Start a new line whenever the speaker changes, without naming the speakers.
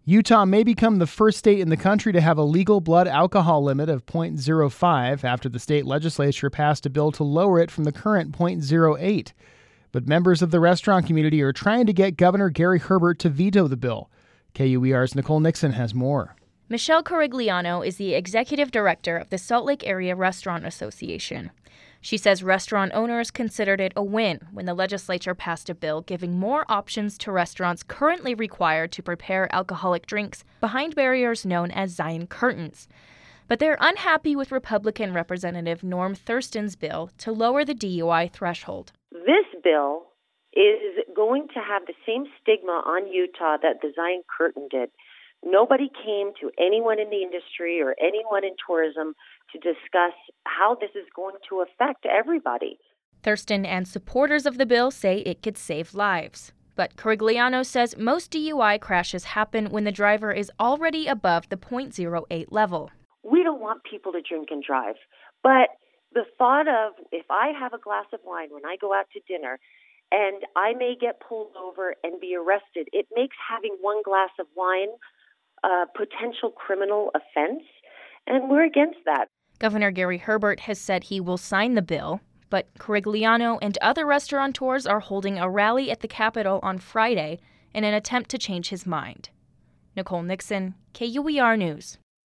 Utah may become the first state in the country to have a legal blood alcohol limit of 0.05 after the state legislature passed a bill to lower it from the current 0.08. But members of the restaurant community are trying to get Governor Gary Herbert to veto the bill. KUER's Nicole Nixon has more.
Michelle Corigliano is the executive director of the Salt Lake Area Restaurant Association. She says restaurant owners considered it a win when the legislature passed a bill giving more options to restaurants currently required to prepare alcoholic drinks behind barriers known as Zion curtains. But they're unhappy with Republican Representative Norm Thurston's bill to lower the DUI threshold.
This bill is going to have the same stigma on Utah that the Zion curtain did. Nobody came to anyone in the industry or anyone in tourism to discuss how this is going to affect everybody.
Thurston and supporters of the bill say it could save lives. But Corigliano says most DUI crashes happen when the driver is already above the 0.08 level.
We don't want people to drink and drive. But the thought of if I have a glass of wine when I go out to dinner and I may get pulled over and be arrested, it makes having one glass of wine a potential criminal offense, and we're against that.
Governor Gary Herbert has said he will sign the bill, but Corigliano and other restaurateurs are holding a rally at the Capitol on Friday in an attempt to change his mind. Nicole Nixon, KUER News.